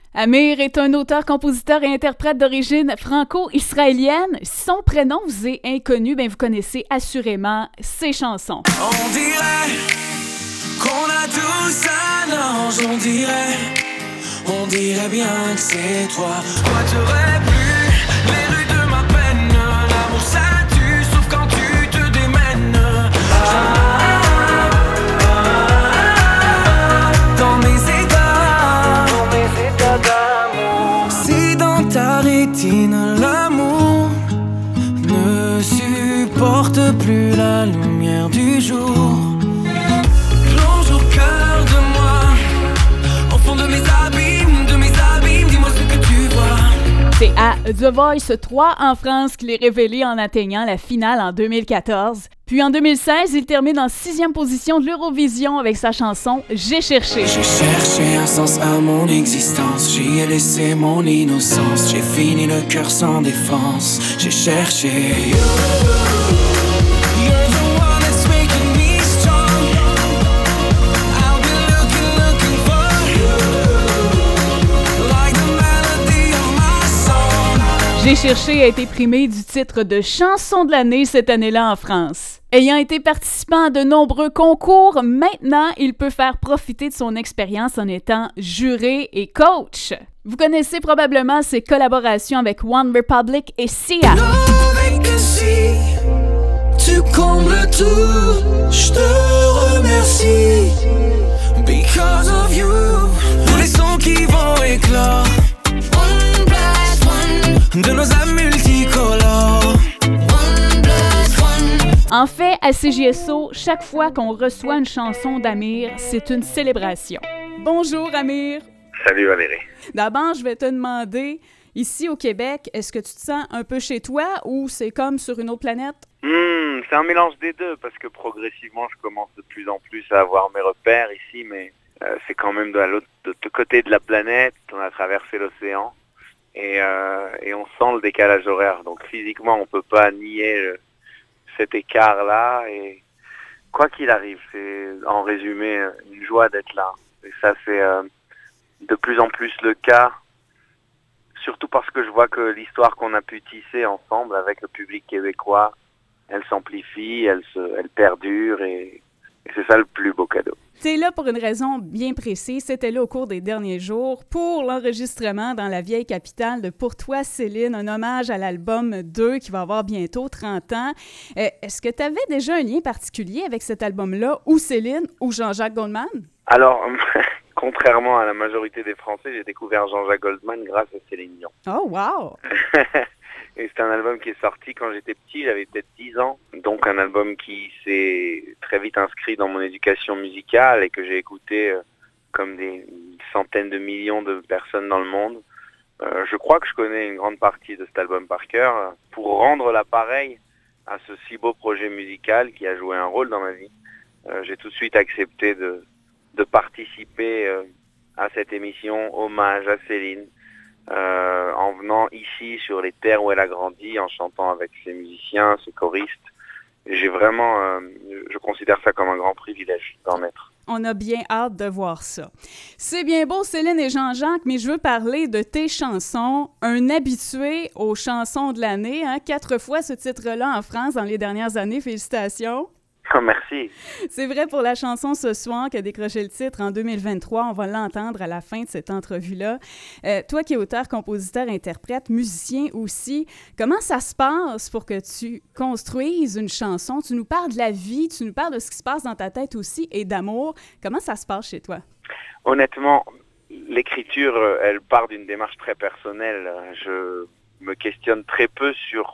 Amir est un auteur, compositeur et interprète d'origine franco-israélienne. Si son prénom vous est inconnu, vous connaissez assurément ses chansons. On dirait qu'on a tous un ange, on dirait bien que c'est toi. Toi tu aurais pu les rues de ma peine, l'amour ça tue, sauf quand tu te démènes. Dans mes états d'amour. Si dans ta rétine l'amour ne supporte plus la lumière du jour, plonge au cœur de moi, au fond de mes abîmes, dis-moi ce que tu vois. C'est à The Voice 3 en France qu'il est révélé en atteignant la finale en 2014. Puis en 2016, il termine en 6e position de l'Eurovision avec sa chanson « J'ai cherché ». J'ai cherché un sens à mon existence, j'y ai laissé mon innocence, j'ai fini le cœur sans défense, j'ai cherché. You're the one that's making me strong. I'll be looking for you, like the melody of my song. J'ai cherché a été primé du titre de chanson de l'année cette année-là en France. Ayant été participant à de nombreux concours, maintenant, il peut faire profiter de son expérience en étant juré et coach. Vous connaissez probablement ses collaborations avec One Republic et Sia. No vacancy, tu combles tout, je te remercie. Because of you, tous les sons qui vont éclore. One plus one, de nos âmes multicolores. One plus one. En fait, à CJSO, chaque fois qu'on reçoit une chanson d'Amir, c'est une célébration. Bonjour Amir! Salut Valérie. D'abord, je vais te demander, ici au Québec, est-ce que tu te sens un peu chez toi ou c'est comme sur une autre planète? C'est un mélange des deux parce que progressivement je commence de plus en plus à avoir mes repères ici, mais c'est quand même de l'autre côté de la planète, on a traversé l'océan et on sent le décalage horaire. Donc physiquement on peut pas nier cet écart-là et quoi qu'il arrive, c'est en résumé une joie d'être là. Et ça c'est de plus en plus le cas, surtout parce que je vois que l'histoire qu'on a pu tisser ensemble avec le public québécois, elle s'amplifie, elle perdure et c'est ça le plus beau cadeau. T'es là pour une raison bien précise. C'était là au cours des derniers jours pour l'enregistrement dans la vieille capitale de Pour toi, Céline, un hommage à l'album 2 qui va avoir bientôt 30 ans. Est-ce que tu avais déjà un lien particulier avec cet album-là, ou Céline, ou Jean-Jacques Goldman? Alors, contrairement à la majorité des Français, j'ai découvert Jean-Jacques Goldman grâce à Céline Dion. Oh, wow! Et c'est un album qui est sorti quand j'étais petit, j'avais peut-être 10 ans. Donc un album qui s'est très vite inscrit dans mon éducation musicale et que j'ai écouté comme des centaines de millions de personnes dans le monde. Je crois que je connais une grande partie de cet album par cœur. Pour rendre l'appareil à ce si beau projet musical qui a joué un rôle dans ma vie, j'ai tout de suite accepté de participer à cette émission Hommage à Céline. En venant ici sur les terres où elle a grandi, en chantant avec ses musiciens, ses choristes. J'ai vraiment, je considère ça comme un grand privilège d'en être. On a bien hâte de voir ça. C'est bien beau, Céline et Jean-Jacques, mais je veux parler de tes chansons. Un habitué aux chansons de l'année, 4 fois ce titre-là en France dans les dernières années. Félicitations! Oh, merci. C'est vrai pour la chanson Ce soir qui a décroché le titre en 2023. On va l'entendre à la fin de cette entrevue-là. Toi qui es auteur, compositeur, interprète, musicien aussi, comment ça se passe pour que tu construises une chanson? Tu nous parles de la vie, tu nous parles de ce qui se passe dans ta tête aussi et d'amour. Comment ça se passe chez toi? Honnêtement, l'écriture, elle part d'une démarche très personnelle. Je me questionne très peu sur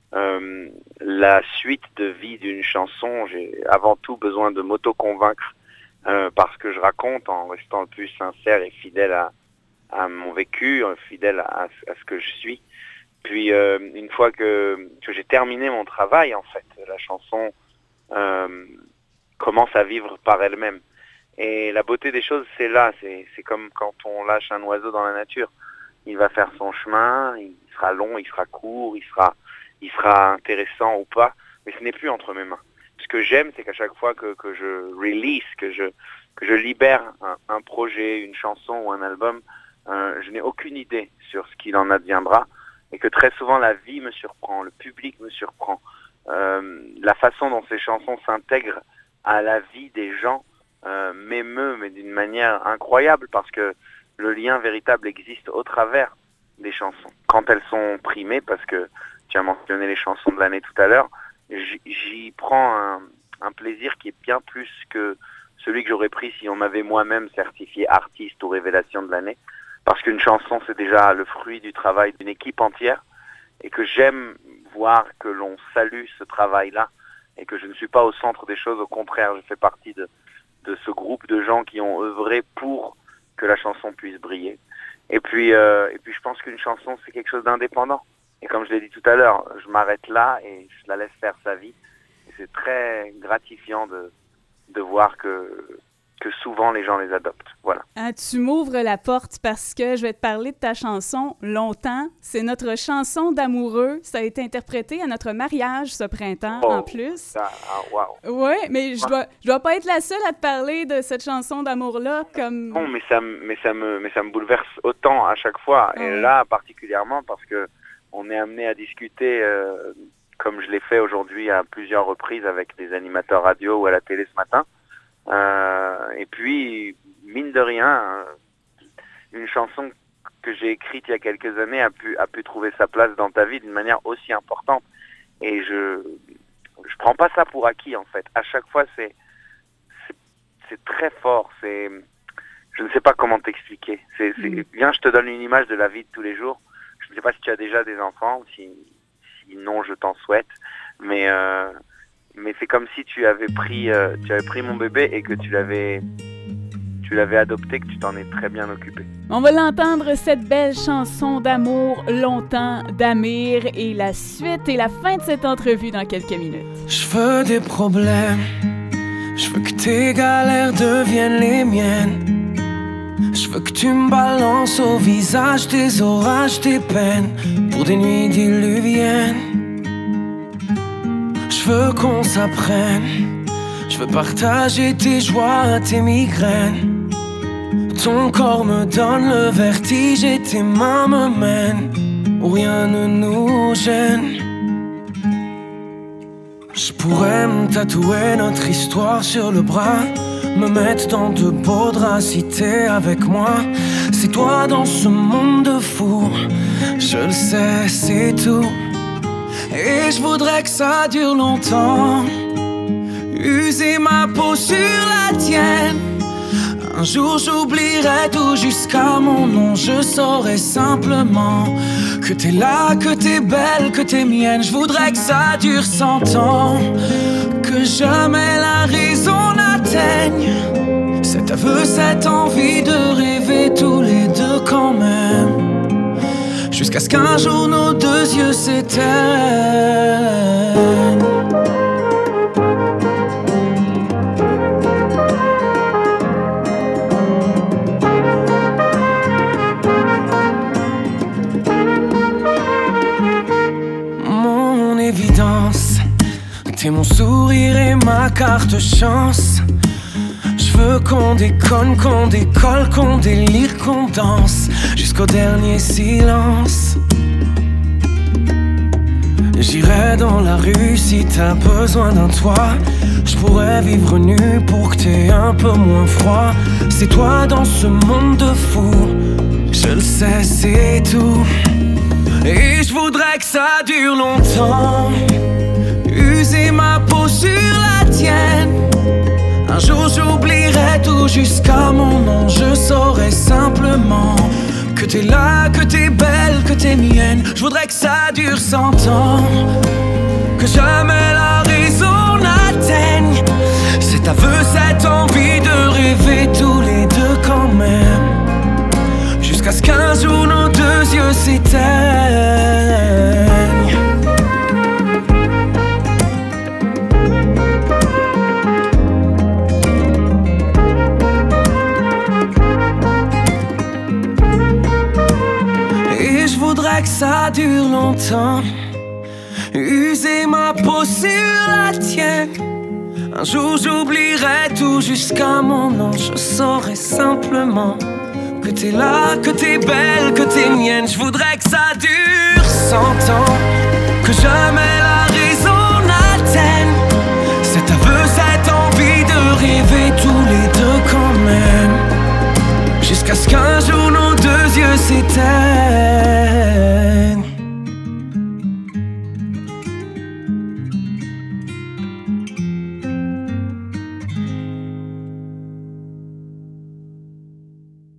la suite de vie d'une chanson. J'ai avant tout besoin de m'auto-convaincre parce que je raconte en restant le plus sincère et fidèle à mon vécu, fidèle à ce que je suis. Puis une fois que j'ai terminé mon travail, en fait, la chanson commence à vivre par elle-même. Et la beauté des choses, c'est là, c'est comme quand on lâche un oiseau dans la nature. Il va faire son chemin, il sera long, il sera court, il sera intéressant ou pas, mais ce n'est plus entre mes mains. Ce que j'aime, c'est qu'à chaque fois que je release, que je libère un projet, une chanson ou un album, je n'ai aucune idée sur ce qu'il en adviendra et que très souvent la vie me surprend, le public me surprend. La façon dont ces chansons s'intègrent à la vie des gens m'émeut, mais d'une manière incroyable parce que le lien véritable existe au travers des chansons. Quand elles sont primées, parce que tu as mentionné les chansons de l'année tout à l'heure, j'y prends un plaisir qui est bien plus que celui que j'aurais pris si on m'avait moi-même certifié artiste ou révélation de l'année. Parce qu'une chanson, c'est déjà le fruit du travail d'une équipe entière et que j'aime voir que l'on salue ce travail-là et que je ne suis pas au centre des choses. Au contraire, je fais partie de ce groupe de gens qui ont œuvré pour que la chanson puisse briller. Et puis je pense qu'une chanson, c'est quelque chose d'indépendant. Et comme je l'ai dit tout à l'heure, je m'arrête là et je la laisse faire sa vie. Et c'est très gratifiant de voir que souvent les gens les adoptent. Voilà. Tu m'ouvres la porte parce que je vais te parler de ta chanson « Longtemps ». C'est notre chanson d'amoureux. Ça a été interprété à notre mariage ce printemps en plus. Wow. Oui, mais je dois pas être la seule à te parler de cette chanson d'amour-là comme... Non, mais ça me bouleverse autant à chaque fois. Et là, particulièrement parce que on est amené à discuter, comme je l'ai fait aujourd'hui à plusieurs reprises avec des animateurs radio ou à la télé ce matin. Et puis, mine de rien, une chanson que j'ai écrite il y a quelques années a pu trouver sa place dans ta vie d'une manière aussi importante. Et je prends pas ça pour acquis, en fait. À chaque fois, c'est très fort. Je ne sais pas comment t'expliquer. Viens, je te donne une image de la vie de tous les jours. Je ne sais pas si tu as déjà des enfants, si non, je t'en souhaite. Mais c'est comme si tu avais pris mon bébé et que tu l'avais adopté, que tu t'en es très bien occupé. On va l'entendre, cette belle chanson d'amour, Longtemps, d'Amir, et la suite et la fin de cette entrevue dans quelques minutes. Je veux des problèmes, je veux que tes galères deviennent les miennes. Je veux que tu me balances au visage des orages, des peines, pour des nuits diluviennes. Je veux qu'on s'apprenne, je veux partager tes joies, tes migraines. Ton corps me donne le vertige et tes mains me mènent où rien ne nous gêne. Je pourrais me tatouer notre histoire sur le bras, me mettre dans de beaux draps si t'es avec moi. C'est toi dans ce monde de fous, je le sais, c'est tout. Et je voudrais que ça dure longtemps, user ma peau sur la tienne. Un jour j'oublierai tout jusqu'à mon nom. Je saurai simplement que t'es là, que t'es belle, que t'es mienne. Je voudrais que ça dure 100 ans, que jamais la raison n'atteigne cet aveu, cette envie de rêver tous les deux quand même, jusqu'à ce qu'un jour nos deux yeux s'éteignent. Mon évidence, t'es mon sourire et ma carte chance. Je veux qu'on déconne, qu'on décolle, qu'on délire, qu'on danse jusqu'au dernier silence. J'irai dans la rue si t'as besoin d'un toit. Je pourrais vivre nu pour que t'aies un peu moins froid. C'est toi dans ce monde de fous, je le sais, c'est tout. Et je voudrais que ça dure longtemps, user ma peau sur la tienne. Un jour j'oublierai tout jusqu'à mon nom. Je saurai simplement que t'es là, que t'es belle, que t'es mienne. Je voudrais que ça dure 100 ans, que jamais la raison n'atteigne cet aveu, cette envie de rêver tous les deux quand même, jusqu'à ce qu'un jour nos deux yeux s'éteignent. Que ça dure longtemps, user ma peau sur la tienne. Un jour j'oublierai tout jusqu'à mon nom. Je saurai simplement que t'es là, que t'es belle, que t'es mienne. Je voudrais que ça dure 100 ans, que jamais la raison n'atteigne cet aveu, cette envie de rêver tous les deux quand même, jusqu'à ce qu'un jour nos deux yeux s'éteignent.